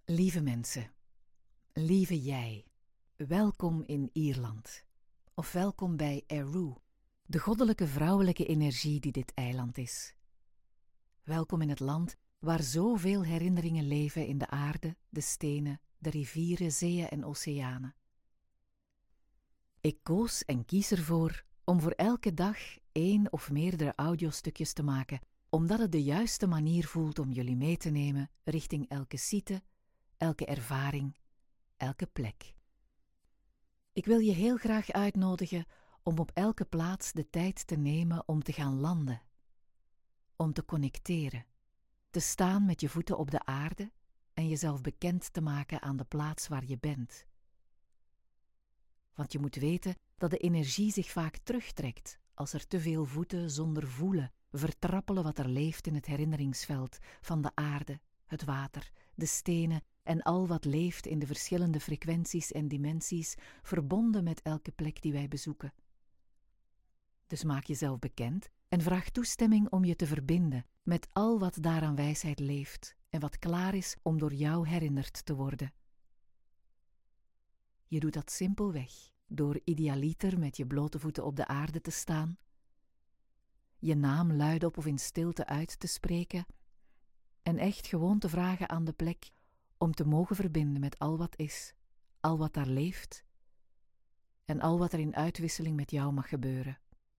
Lieve mensen, lieve jij, welkom in Ierland. Of welkom bij Eru, de goddelijke vrouwelijke energie die dit eiland is. Welkom in het land waar zoveel herinneringen leven in de aarde, de stenen, de rivieren, zeeën en oceanen. Ik koos en kies ervoor om voor elke dag 1 of meerdere audiostukjes te maken, omdat het de juiste manier voelt om jullie mee te nemen richting elke site, elke ervaring, elke plek. Ik wil je heel graag uitnodigen om op elke plaats de tijd te nemen om te gaan landen, om te connecteren, te staan met je voeten op de aarde en jezelf bekend te maken aan de plaats waar je bent. Want je moet weten dat de energie zich vaak terugtrekt als er te veel voeten zonder voelen vertrappelen wat er leeft in het herinneringsveld van de aarde, het water, de stenen en al wat leeft in de verschillende frequenties en dimensies verbonden met elke plek die wij bezoeken. Dus maak jezelf bekend en vraag toestemming om je te verbinden met al wat daar aan wijsheid leeft en wat klaar is om door jou herinnerd te worden. Je doet dat simpelweg door idealiter met je blote voeten op de aarde te staan, je naam luidop of in stilte uit te spreken en echt gewoon te vragen aan de plek om te mogen verbinden met al wat is, al wat daar leeft en al wat er in uitwisseling met jou mag gebeuren.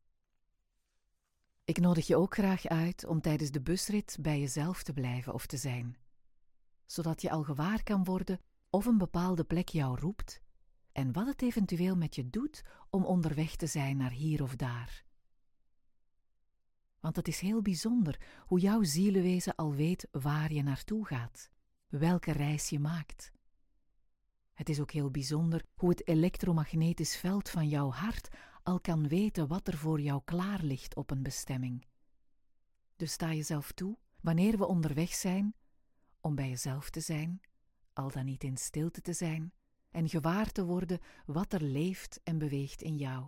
Ik nodig je ook graag uit om tijdens de busrit bij jezelf te blijven of te zijn, zodat je al gewaar kan worden of een bepaalde plek jou roept en wat het eventueel met je doet om onderweg te zijn naar hier of daar. Want het is heel bijzonder hoe jouw zielewezen al weet waar je naartoe gaat, welke reis je maakt. Het is ook heel bijzonder hoe het elektromagnetisch veld van jouw hart al kan weten wat er voor jou klaar ligt op een bestemming. Dus sta jezelf toe, wanneer we onderweg zijn, om bij jezelf te zijn, al dan niet in stilte te zijn, en gewaar te worden wat er leeft en beweegt in jou.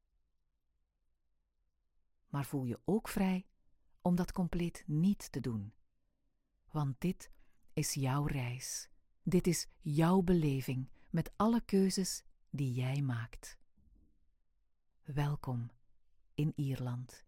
Maar voel je ook vrij om dat compleet niet te doen. Want dit is jouw reis. Dit is jouw beleving met alle keuzes die jij maakt. Welkom in Ierland.